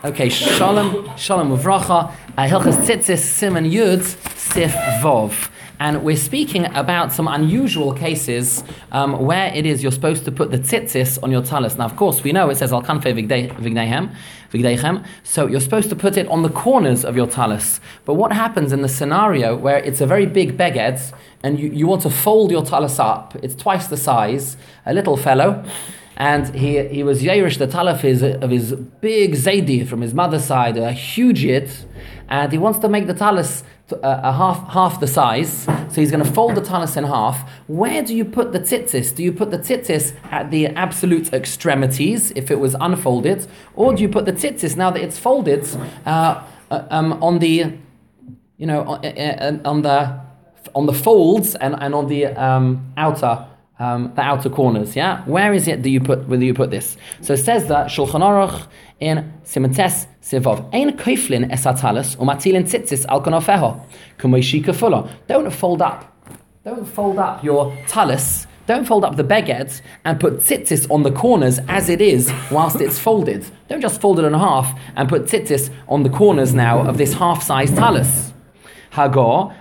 Okay, Shalom Uvracha, Hilchas Tzitzis Siman Yud Sif Vov. And we're speaking about some unusual cases where it is you're supposed to put the tzitzis on your talis. Now, of course, we know it says Al Kanfei Vigdeichem, so you're supposed to put it on the corners of your talis. But what happens in the scenario where it's a very big beged and you want to fold your talis up, it's twice the size, a little fellow, and he was Yerush, the talaf of his big Zaidi from his mother's side, a huge yid, and he wants to make the talis half the size, so he's going to fold the talis in half. Where do you put the tzitzis? Do you put the tzitzis at the absolute extremities, if it was unfolded, or do you put the tzitzis, now that it's folded, on the folds and on the outer corners, yeah? Where is it that you put this? So it says that Shulchan Aruch in Simentes Sivov Ein Koiflin es hatalis umatilin tzitzis al konofeho kumei shika fulla. Don't fold up your talis. Don't fold up the beged and put tzitzis on the corners as it is whilst it's folded. Don't just fold it in half and put tzitzis on the corners now of this half-sized talis. You have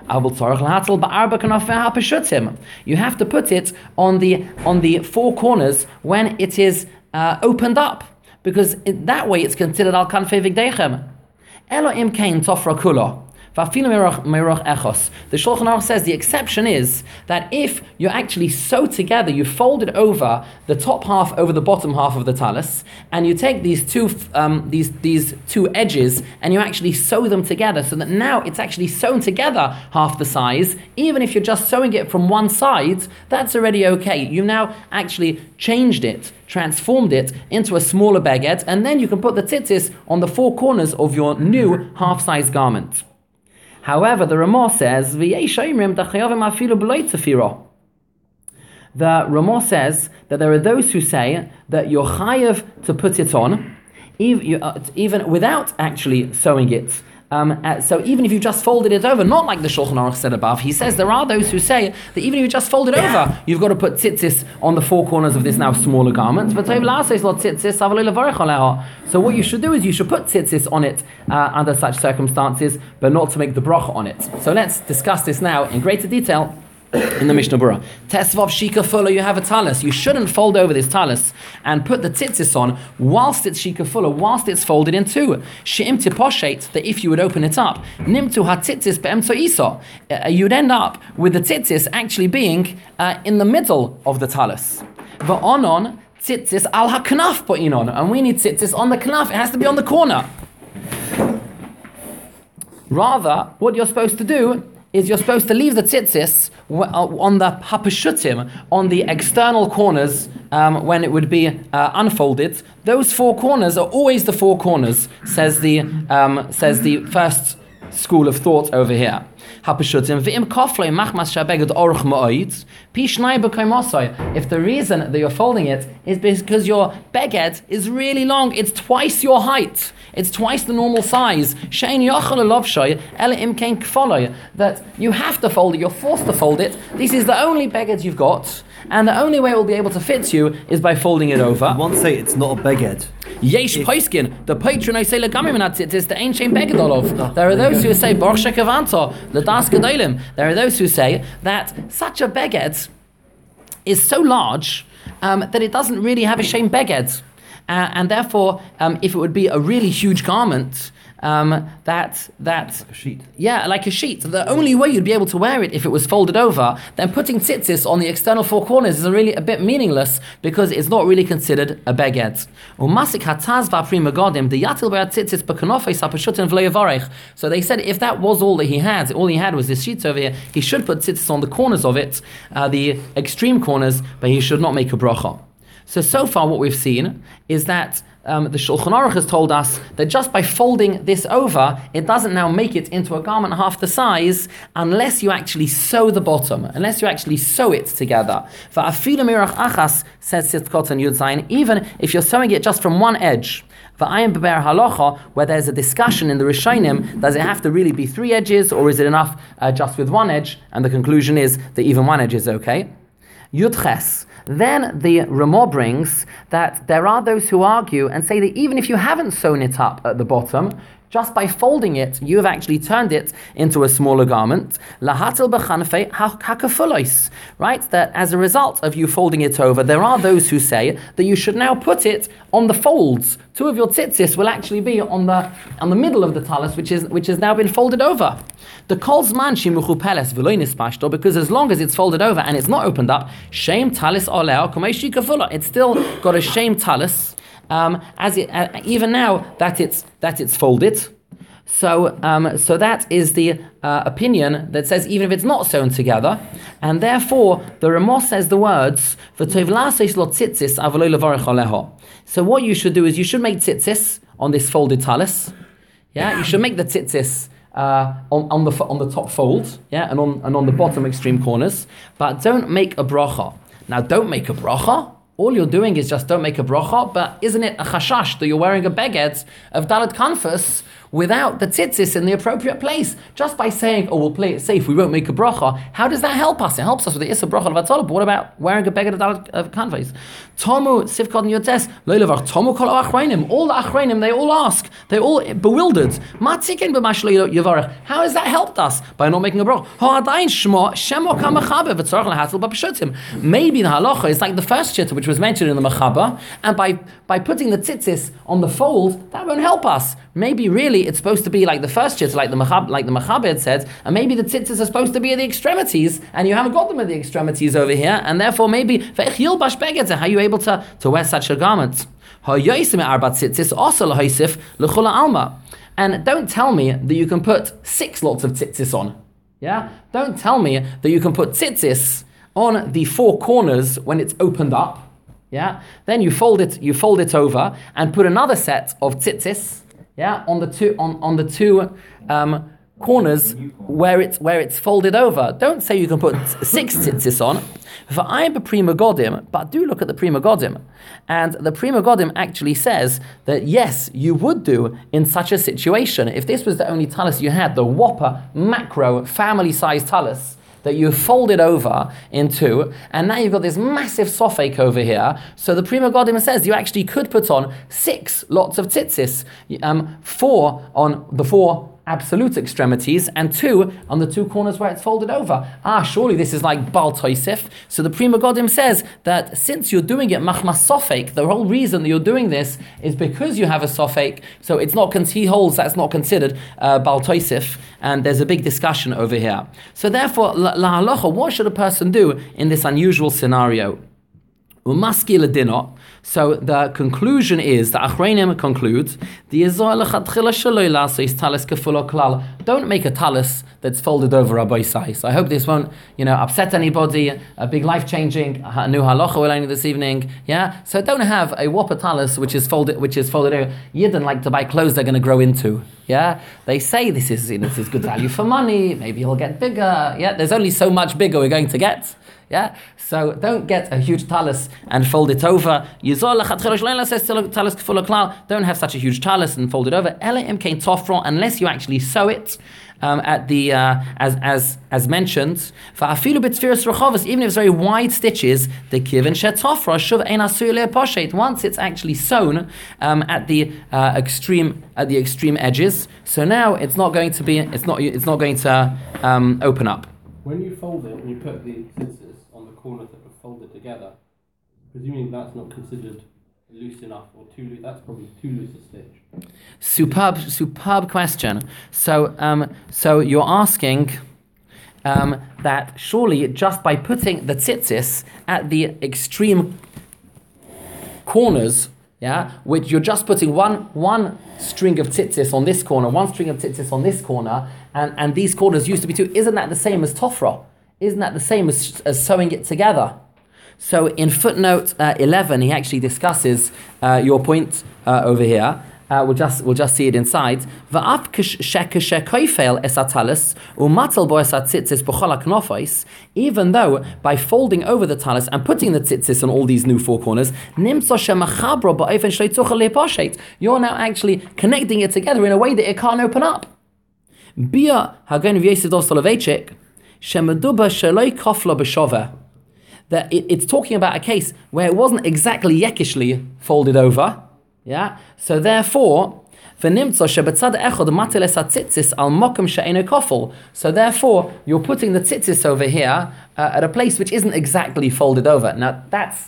to put it on the four corners when it is opened up, because that way it's considered al kanfei vigdeichem. Elohim kain tofra kula. The Shulchan Aruch says the exception is that if you actually sew together, you fold it over the top half over the bottom half of the talis, and you take these two edges and you actually sew them together, so that now it's actually sewn together half the size. Even if you're just sewing it from one side, that's already okay. You've now actually changed it, transformed it into a smaller beged, and then you can put the tzitzis on the four corners of your new half-size garment. However, the Ramah says, the Ramah says that there are those who say that you're chayav to put it on, even without actually sewing it. So even if you just folded it over, not like the Shulchan Aruch said above, he says there are those who say that even if you just fold it over, you've got to put tzitzis on the four corners of this now smaller garment. So what you should do is you should put tzitzis on it under such circumstances, but not to make the bracha on it. So let's discuss this now in greater detail in the Mishnah Berurah. Tesvav shika fulla, you have a talis. You shouldn't fold over this talis and put the tzitzis on whilst it's shika fulla, whilst it's folded in two. She'im tiposhet, that if you would open it up, nimtu ha-tzitzis be'emtzo iso, you'd end up with the tzitzis actually being in the middle of the talis. Va'onon tzitzis al ha-knaf po'inon, and we need tzitzis on the knaf. It has to be on the corner. Rather, what you're supposed to do is you're supposed to leave the tzitzis on the hapeshutim, on the external corners, when it would be unfolded. Those four corners are always the four corners, says the first school of thought over here. If the reason that you're folding it is because your beged is really long, it's twice your height, it's twice the normal size, that you have to fold it, you're forced to fold it, this is the only beged you've got, and the only way it will be able to fit you is by folding it over. You won't say it's not a beged. Yesh poiskin, the patron I say is the ancient beged olov. There are those who say Baruch Shekavanto, the Das Gedolim. There are those who say that such a beged is so large that it doesn't really have a shem beged, and therefore, if it would be a really huge garment, that like a sheet. Yeah, like a sheet. The only way you'd be able to wear it if it was folded over, then putting tzitzis on the external four corners is really a bit meaningless because it's not really considered a beged. So they said if that was all he had was this sheet over here, he should put tzitzis on the corners of it, the extreme corners, but he should not make a bracha. So far what we've seen is that the Shulchan Aruch has told us that just by folding this over, it doesn't now make it into a garment half the size unless you actually sew the bottom, unless you actually sew it together. Says Sitkot and Yud Zayin, even if you're sewing it just from one edge. Where there's a discussion in the Rishonim, does it have to really be three edges, or is it enough just with one edge? And the conclusion is that even one edge is okay. Yud Ches. Then the Ramah brings that there are those who argue and say that even if you haven't sewn it up at the bottom, just by folding it, you have actually turned it into a smaller garment. Lahatil b'chanfei hakafulos, right? That as a result of you folding it over, there are those who say that you should now put it on the folds. Two of your tzitzis will actually be on the middle of the talis, which has now been folded over. The kolzman shimuchu peles v'lo nispashto, because as long as it's folded over and it's not opened up, shem talis oleo kameshi kafula. It's still got a shem talis. Even now that it's folded, so that is the opinion that says even if it's not sewn together, and therefore the Ramah says the words v'tov la'asos lo tzitzis avlo levarich aleho. So what you should do is you should make tzitzis on this folded talis. Yeah, you should make the tzitzis on the top fold, yeah, and on the bottom extreme corners, but don't make a bracha. Now, don't make a bracha. All you're doing is just don't make a bracha, but isn't it a chashash that you're wearing a beged of dalet kanfus without the tzitzis in the appropriate place? Just by saying, oh, we'll play it safe, we won't make a bracha, how does that help us? It helps us with the issa bracha levatzolah, but what about wearing a beged of dalet kanfus? Tomu sivkod yotes loilevar tomu kol achreinim. All the achreinim, they all ask, they're all bewildered. Ma tzikin b'mash lo yavarech. How has that helped us by not making a bracha? Ha'adayin shmo shemo kamachabe v'tzorach lehatzil b'peshutim. Maybe the halacha is like the first shitta, which was mentioned in the Mechaba, and by putting the tzitzis on the fold, that won't help us. Maybe really it's supposed to be like the first shitta, like the Mechaba had said, and maybe the tzitzis are supposed to be at the extremities, and you haven't got them at the extremities over here, and therefore maybe ve'ich yilbash beged, how are you able to wear such a garment? And don't tell me that you can put 6 lots of tzitzis on. Yeah? Don't tell me that you can put tzitzis on the 4 corners when it's opened up. Yeah? Then you fold it over and put another set of tzitzis, yeah, on the two corners where it's folded over. Don't say you can put 6 tzitzis on. But do look at the Prima Godim. And the Prima Godim actually says that yes, you would do in such a situation. If this was the only talis you had, the whopper, macro, family-sized talis, that you folded over in 2, and now you've got this massive sofek over here. So the Prima Godim says you actually could put on 6 lots of tzitzis, 4 on the 4 absolute extremities, and 2 on the 2 corners where it's folded over. Surely this is like Bal Toisif. So the Prima Godim says that since you're doing it machmas sofek, the whole reason that you're doing this is because you have a sofek, so it's not, he holds that's not considered Bal Toisif, and there's a big discussion over here. So therefore, la halacha, what should a person do in this unusual scenario? Umaski ledino. So the conclusion is, the Achreinim concludes, don't make a talis that's folded over a boisai. So I hope this won't, upset anybody. A big life-changing new halacha we're learning this evening. Yeah. So don't have a whopper talis which is folded over. Yidden like to buy clothes they're going to grow into. Yeah. They say this is good value for money. Maybe he'll get bigger. Yeah. There's only so much bigger we're going to get. Yeah, so don't get a huge talis and fold it over. Don't have such a huge talis and fold it over. Unless you actually sew it at the as mentioned. Even if it's very wide stitches, the kivin shetofra shuv ein asur le'poshet. Once it's actually sewn at the extreme edges, so now it's not going to open up. When you fold it and you put the tzitzis on the corners that were folded together, presuming that's not considered loose enough or too loose, that's probably too loose a stitch. Superb question. So you're asking that surely just by putting the tzitzis at the extreme corners, yeah, which you're just putting one string of tzitzis on this corner, one string of tzitzis on this corner, and these corners used to be 2. Isn't that the same as tofra? Isn't that the same as sewing it together? So in footnote 11, he actually discusses your point over here. We'll just see it inside. Even though by folding over the talis and putting the tzitzis on all these new 4 corners, you're now actually connecting it together in a way that it can't open up. Bia Hagen of Yosef Dostolovichik, Shemeduba Shaloi Kofla Beshove. that it's talking about a case where it wasn't exactly yekishly folded over. Yeah. So therefore, so therefore, you're putting the tzitzis over here at a place which isn't exactly folded over. Now that's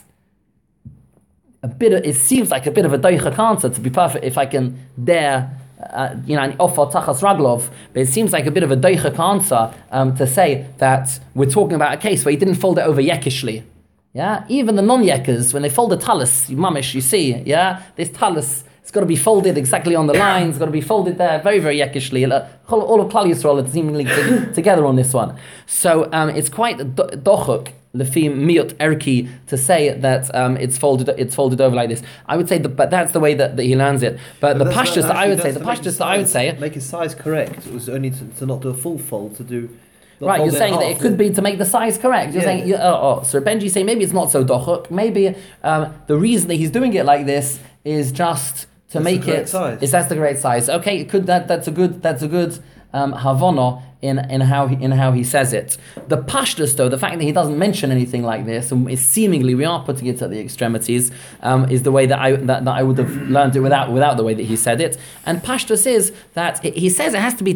it seems like a bit of a doichak answer, to be perfect, if I can dare, offer tachas raglov, but it seems like a bit of a doichak answer to say that we're talking about a case where he didn't fold it over yekishly. Yeah, even the non-yekkers, when they fold a talus, mamish, you see, yeah, this talus, it's got to be folded exactly on the line, it's got to be folded there, very, very yekishly. All of Klal Yisrael are seemingly together on this one. So it's quite dochuk, lefi miut erki, to say that it's folded over like this. I would say, but that's the way that he learns it. But the pashtus that I would say, make his size correct. It was only to not do a full fold, to do. Right, you're saying that it could be to make the size correct. You're saying, so Benji's saying maybe it's not so dochuk. Maybe the reason that he's doing it like this is just to make it. Is that's the correct size? Okay, it could that's a good havana in how he says it. The pashtus, though, the fact that he doesn't mention anything like this, and it's seemingly we are putting it at the extremities, is the way that I would have learned it without the way that he said it. And pashtus is that he says it has to be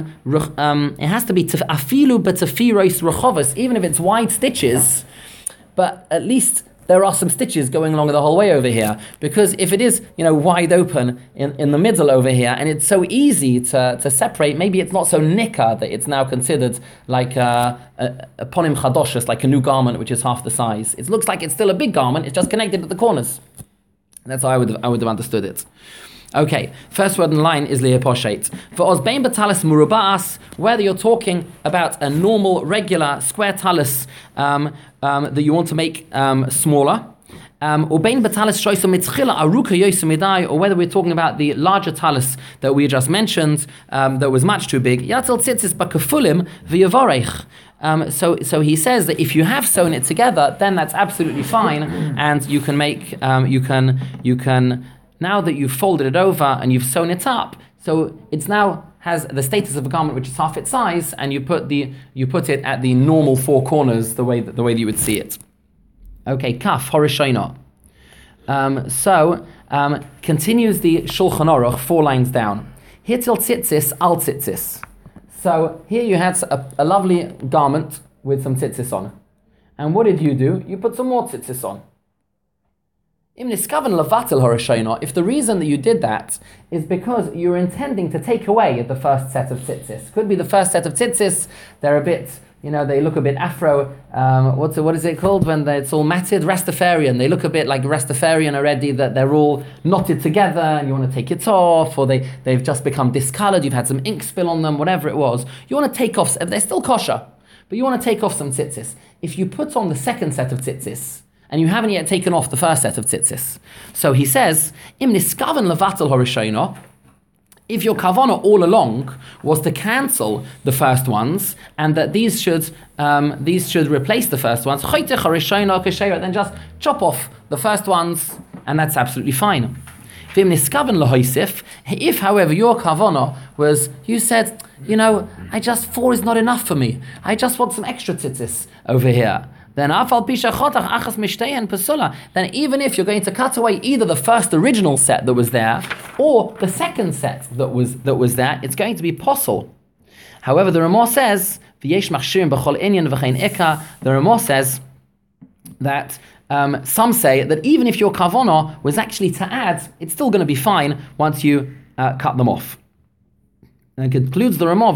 afilu b'tefiros rechovos, even if it's wide stitches, but at least there are some stitches going along the whole way over here, because if it is, wide open in the middle over here, and it's so easy to separate, maybe it's not so nicker that it's now considered like a ponim chadoshus, like a new garment which is half the size. It looks like it's still a big garment, it's just connected at the corners. And that's how I would have understood it. Okay, first word in line is li'poshet. For osbein b'talis murubas, whether you're talking about a normal, regular, square talis that you want to make smaller, or bein b'talis shoysa mitchila aruka yoysa midai, or whether we're talking about the larger talis that we just mentioned that was much too big, yatel tzitzis b'kafulim v'yavarech. So he says that if you have sewn it together, then that's absolutely fine, and you can make you can. Now that you've folded it over and you've sewn it up, so it's now has the status of a garment which is half its size, and you put it at the normal four corners, the way that you would see it. Okay, kaf horishayna. Continues the Shulchan Aruch 4 lines down. Hitil tzitzis al tzitzis. So here you had a lovely garment with some tzitzis on, and what did you do? You put some more tzitzis on. If the reason that you did that is because you're intending to take away the first set of tzitzis. Could be the first set of tzitzis, they're a bit, they look a bit Afro, what is it called when it's all matted? Rastafarian. They look a bit like Rastafarian already, that they're all knotted together and you want to take it off, or they've just become discolored, you've had some ink spill on them, whatever it was. You want to take off, they're still kosher, but you want to take off some tzitzis. If you put on the second set of tzitzis, and you haven't yet taken off the first set of tzitzis. So he says, Im niskaven levatel horishayna, if your kavana all along was to cancel the first ones, and that these should replace the first ones, then just chop off the first ones, and that's absolutely fine. If, however, your kavana was, you said, 4 is not enough for me, I just want some extra tzitzis over here, then even if you're going to cut away either the first original set that was there or the second set that was there, it's going to be possible. However, the Ramah says, the Ramah says that some say that even if your kavanah was actually to add, it's still going to be fine once you cut them off. And it concludes the Ramah,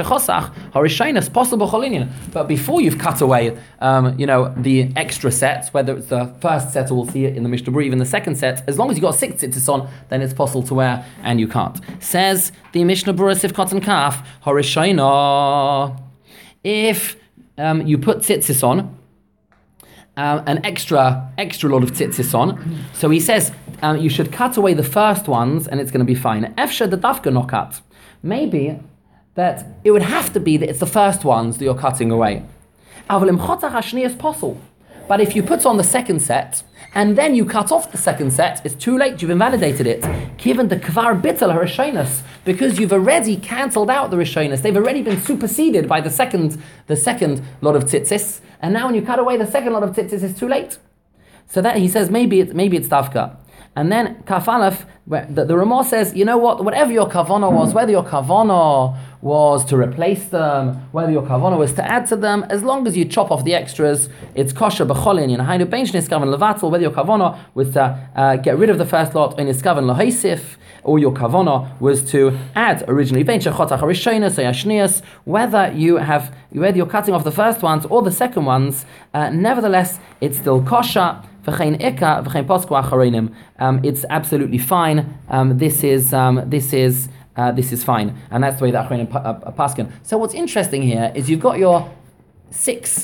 but before you've cut away, the extra sets, whether it's the first set or we'll see it in the Mishnah Berurah, even the second set, as long as you've got 6 tzitzis on, then it's possible to wear, and you can't. Says the Mishnah Berurah Sivkot and Kaf, Horishayna. If you put tzitzis on, an extra lot of tzitzis on, so he says you should cut away the first ones, and it's going to be fine. Efsha the dafka no cut. Maybe that it would have to be that it's the first ones that you're cutting away. But if you put on the second set and then you cut off the second set, it's too late, you've invalidated it. Given the kvar bittel harishonos, because you've already cancelled out the rishonos, they've already been superseded by the second lot of tzitzis, and now when you cut away the second lot of tzitzis, it's too late. So that he says maybe it's dafka. And then Kaf Aleph, the Ramah says, you know what, whatever your kavanah was, whether your kavanah was to replace them, whether your kavanah was to add to them, as long as you chop off the extras, it's kosher b'cholin, whether your kavanah was to get rid of the first lot, or your kavanah was to add originally, whether you're cutting off the first ones or the second ones, nevertheless, it's still kosher. It's absolutely fine. This is fine, and that's the way that Achronim paskin. So what's interesting here is you've got your six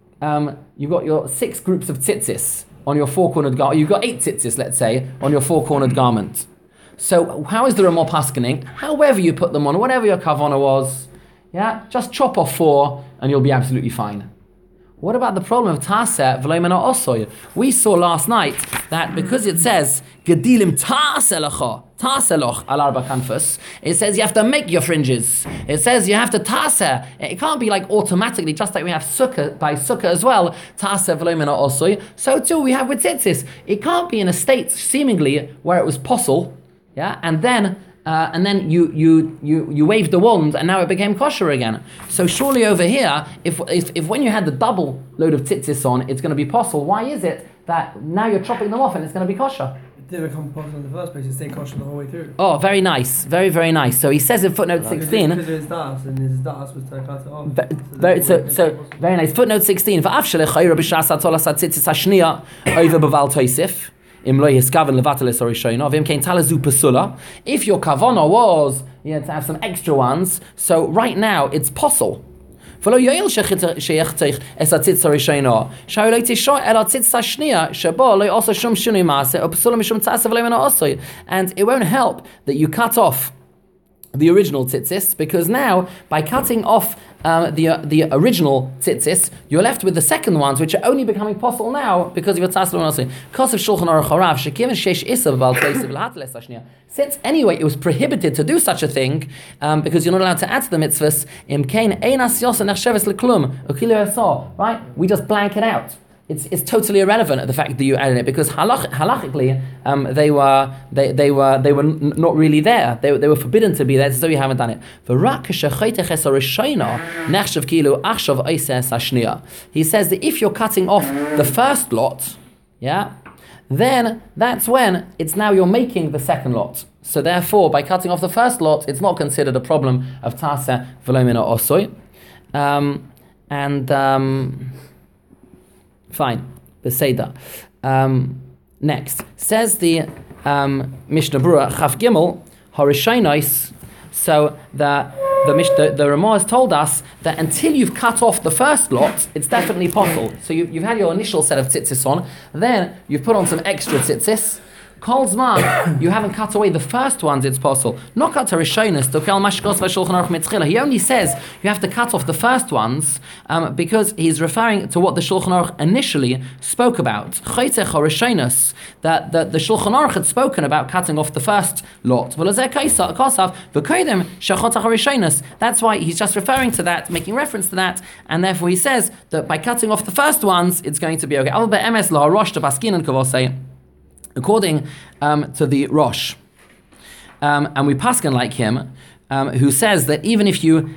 groups of tzitzis on your four-cornered garment. You've got 8 tzitzis, let's say, on your four-cornered garment. So how is the Ramah paskening? However you put them on, whatever your kavanah was, just chop off 4 and you'll be absolutely fine. What about the problem of Taseh v'lo osoy? We saw last night that because it says Gedilim Taseloch al arba kanfus, it says you have to make your fringes. It says you have to Taseh. It can't be like automatically, just like we have Sukkah by Sukkah as well. Taseh v'lo osoy. So too we have with tzitzis. It can't be in a state seemingly where it was possible, and then you waved the wand and now it became kosher again. So surely over here, if when you had the double load of tzitzis on, it's going to be possible, why is it that now you're chopping them off and it's going to be kosher? It didn't become kosher in the first place, it stayed kosher the whole way through. Oh, very nice. Very, very nice. So he says in footnote 16... Because of his das, and his das was to cut it off. Very nice. Footnote 16. If your kavanah was to have some extra ones, so right now it's possible. So and it won't help that you cut off the original tzitzis, because now by cutting off the original tzitzis, you're left with the second ones, which are only becoming possible now because of your tzatzis. Since anyway it was prohibited to do such a thing, because you're not allowed to add to the mitzvahs, right? We just blank it out. It's totally irrelevant at the fact that you added it, because halachically they were not really there. They were forbidden to be there, so you haven't done it. He says that if you're cutting off the first lot, then that's when it's now you're making the second lot. So therefore, by cutting off the first lot, it's not considered a problem of taseh v'lo mina osoy. Fine, Beseda. Next, says the Mishnah Berurah Chaf Gimel Harishonos. So the Ramah has told us that until you've cut off the first lot, it's definitely possible. So you've had your initial set of tzitzis on, then you've put on some extra tzitzis. Kol Zman, you haven't cut away the first ones, it's possible. Not cut Harishonos. He only says you have to cut off the first ones because he's referring to what the Shulchan Aruch initially spoke about. That the Shulchan Aruch had spoken about cutting off the first lot. That's why he's just referring to that, making reference to that, and therefore he says that by cutting off the first ones, it's going to be okay. According to the Rosh, and we paskin like him, who says that even if you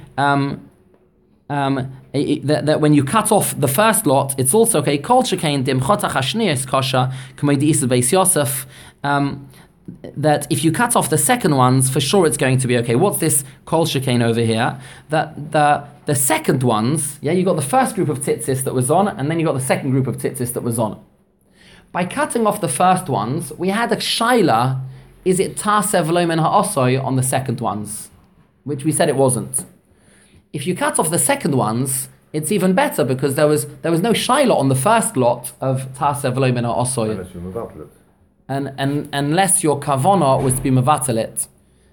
that when you cut off the first lot, it's also okay. Kol shekain dimchotach hashnius kosher k'may de'isad beis Yosef. That if you cut off the second ones, for sure it's going to be okay. What's this kol shekain over here? That the second ones, you got the first group of tzitzis that was on, and then you got the second group of tzitzis that was on. By cutting off the first ones, we had a shaila, is it taseh v'lo min ha'asoy on the second ones? Which we said it wasn't. If you cut off the second ones, it's even better, because there was no shaila on the first lot of taseh v'lo min ha'asoy. And unless your kavanah was to be mevatelit.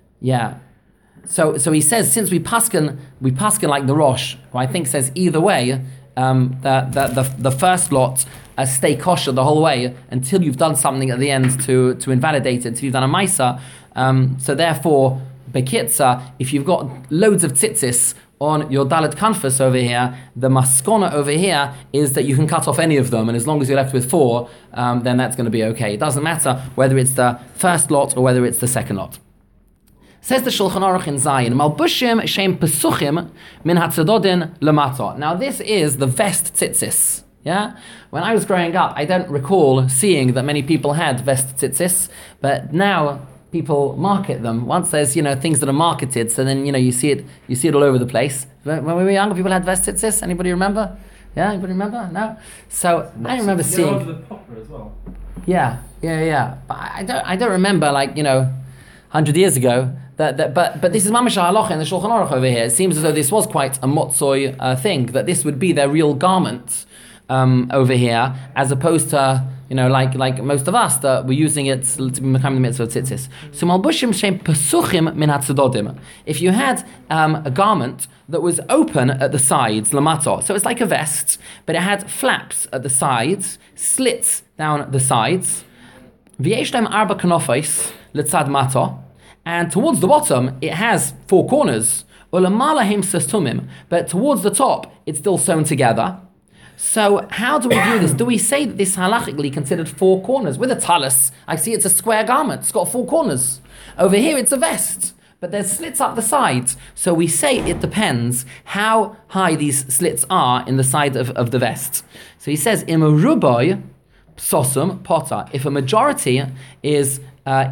So he says, since we paskin like the Rosh, who I think says either way, that the first lot stay kosher the whole way until you've done something at the end to invalidate it, until you've done a maisa. So therefore, bekitza, if you've got loads of tzitzis on your dalet kanfus over here, the maskona over here is that you can cut off any of them, and as long as you're left with 4, then that's going to be okay. It doesn't matter whether it's the first lot or whether it's the second lot. Says the Shulchan Aruch in Zion, Malbushim shem pesuchim min hatzedodin lemata. Now this is the vest tzitzis. Yeah? When I was growing up, I don't recall seeing that many people had vest tzitzis, but now people market them. Once there's, things that are marketed, so then, you see it all over the place. When we were younger, people had vest tzitzis. Anybody remember? Yeah, anybody remember? No? So I remember seeing... the popper as well. Yeah. But I don't remember, 100 years ago, but this is mamash halacha in the Shulchan Aruch over here. It seems as though this was quite a motzoi thing, that this would be their real garment over here, as opposed to, like most of us, that we're using it to become the mitzvah of tzitzis. So malbushim shem pesuchim min hatzedodim. If you had a garment that was open at the sides, lamato, so it's like a vest, but it had flaps at the sides, slits down the sides, v'yesh lehem arba kanofos letzad mato, and towards the bottom it has 4 corners, ulamala him sestumim, but towards the top it's still sewn together. So how do we view this? Do we say that this halachically considered 4 corners? With a talus, I see it's a square garment. It's got 4 corners. Over here, it's a vest, but there's slits up the sides. So we say it depends how high these slits are in the side of the vest. So he says, "Im ruboy psosum potter." If a majority is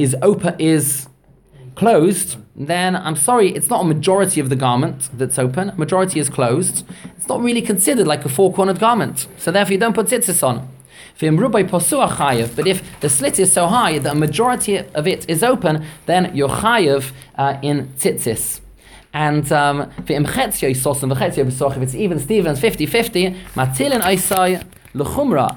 closed, then I'm sorry, it's not a majority of the garment that's open. A majority is closed. It's not really considered like a 4-cornered garment. So therefore you don't put tzitzis on. But if the slit is so high that a majority of it is open, then you're chayev in tzitzis. And if it's even Stevens 50-50, matilin aisai l'chumra.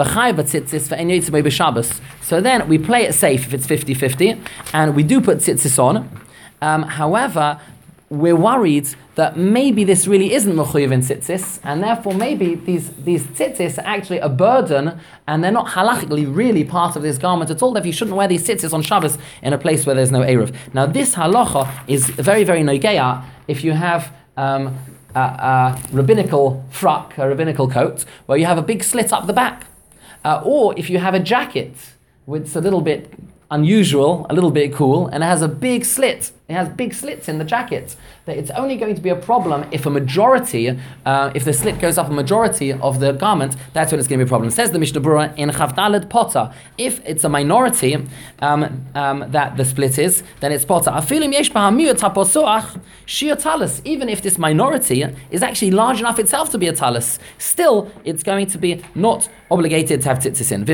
So then we play it safe if it's 50-50, and we do put tzitzis on. However, we're worried that maybe this really isn't mechuyev in tzitzis, and therefore maybe these tzitzis are actually a burden, and they're not halachically really part of this garment at all. Therefore, you shouldn't wear these tzitzis on Shabbos in a place where there's no eruv. Now, this halacha is very, very nogeya if you have a rabbinical frock, a rabbinical coat, where you have a big slit up the back. Or if you have a jacket, which is a little bit unusual, a little bit cool, and it has a big slit. It has big slits in the jacket. That it's only going to be a problem if a majority, if the slit goes up a majority of the garment, that's when it's going to be a problem. It says the Mishnah Berurah in Chavdalad Potter. If it's a minority that the split is, then it's Potter. Even if this minority is actually large enough itself to be a talus, still it's going to be not obligated to have tzitzis in.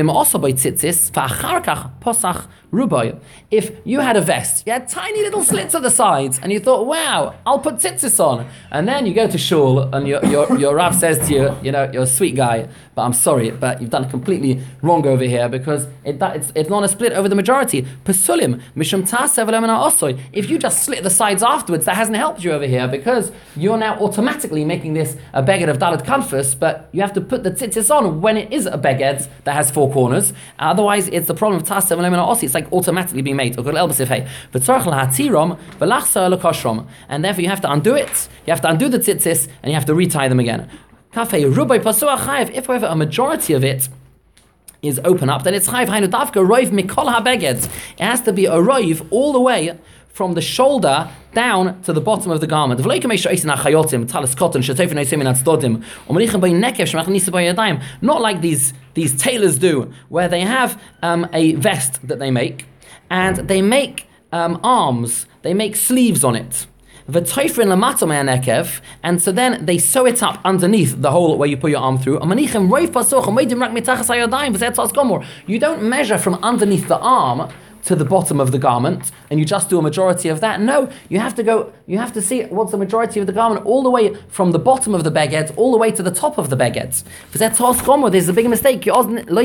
If you had a vest, you had tiny little slits at the sides, and you thought, wow, I'll put tzitzis on. And then you go to shul, and your Rav says to you, you're a sweet guy, but I'm sorry, but you've done it completely wrong over here, because it's not a split over the majority. Pesulim, mishum tasev osoi. If you just slit the sides afterwards, that hasn't helped you over here, because you're now automatically making this a beged of dalet kanfus, but you have to put the tzitzis on when it is a beged that has 4 corners. Otherwise, it's the problem of tasev osoi. It's like automatically being made. And therefore you have to undo it, you have to undo the tzitzis, and you have to retie them again. If however a majority of it is open up, then it's chayiv hainu davka roiv mikol habeged. It has to be a roiv all the way from the shoulder down to the bottom of the garment. Not like these tailors do, where they have a vest that they make, and they make arms, they make sleeves on it. And so then they sew it up underneath the hole where you put your arm through. You don't measure from underneath the arm to the bottom of the garment, and you just do a majority of that. No, you have to see what's the majority of the garment all the way from the bottom of the beged all the way to the top of the beged. There's a big mistake, because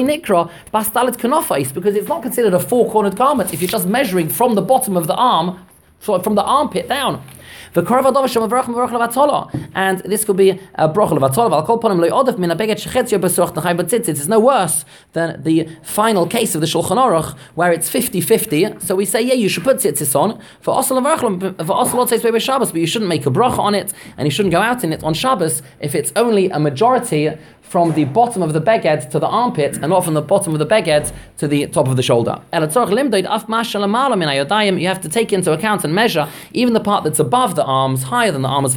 it's not considered a 4-cornered garment if you're just measuring from the bottom of the arm, from the armpit down. And this could be a brochel of atol. But it's no worse than the final case of the Shulchan Aruch where it's 50-50. So we say, yeah, you should put tzitzis on for osel and Shabbos, but you shouldn't make a bracha on it, and you shouldn't go out in it on Shabbos if it's only a majority from the bottom of the beged to the armpit, and not from the bottom of the beged to the top of the shoulder. You have to take into account and measure even the part that's above the arms, higher than the arms.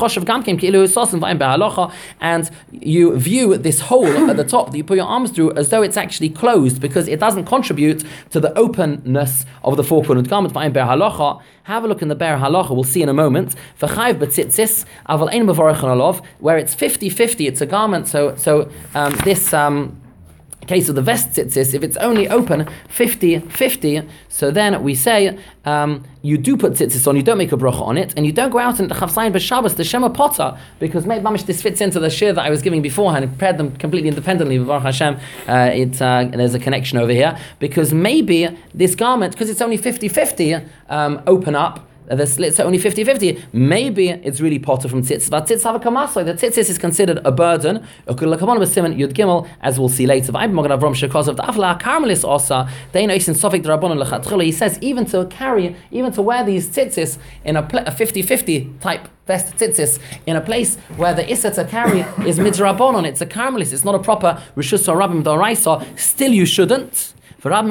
And you view this hole at the top that you put your arms through as though it's actually closed, because it doesn't contribute to the openness of the four-cornered garment. Have a look in the Be'er Halacha, we'll see in a moment. Where it's 50-50, it's a garment, so this case of the vest tzitzis, if it's only open 50-50, so then we say you do put tzitzis on, you don't make a bracha on it, and you don't go out into Chavsayin b'Shabbos, the Shema Potter, because maybe mamish this fits into the shir that I was giving beforehand, and prepared them completely independently. Baruch Hashem, there's a connection over here, because maybe this garment, because it's only 50-50, open up, the slits are only 50-50. Maybe it's really potter from tzitzis. But tzitzis have a kamasoi. The tzitzis is considered a burden. As we'll see later. He says even to wear these tzitzis in a 50-50 type vest tzitzis in a place where the issa to carry is midrabanon. It's a karmelis. It's not a proper rishus or rabbim d'oraisa. Still, you shouldn't. But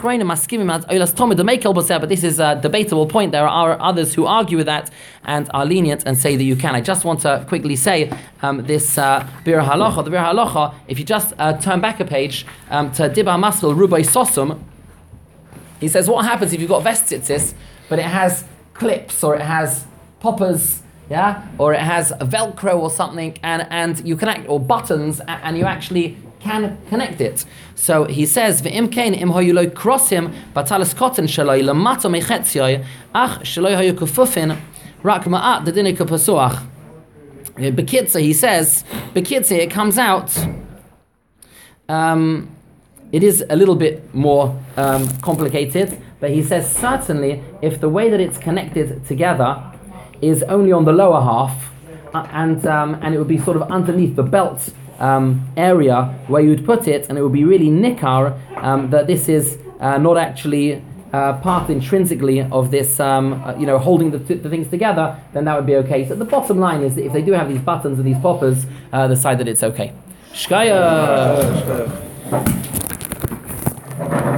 this is a debatable point. There are others who argue with that and are lenient and say that you can. I just want to quickly say this Bir Halacha. The Bir Halacha, if you just turn back a page to Dibar Maskil Rubai Sosum, he says what happens if you've got vest tzitzis, but it has clips or it has poppers, yeah, or it has a Velcro or something, and you connect, or buttons, and you actually can connect it. So he says, "V'im kein im hayu lo krossim batalas cotton shaloi lamato mechetzioi ach shaloi hayu kufufin rak ma'at dedinei kapasuach." Bekitza, he says, Bekitza, it comes out. It is a little bit more complicated, but he says certainly if the way that it's connected together is only on the lower half, and it would be sort of underneath the belt area where you would put it, and it would be really nikar that this is not actually part intrinsically of this, holding the things together, then that would be okay. So the bottom line is that if they do have these buttons and these poppers, the side that it's okay. Shkaya.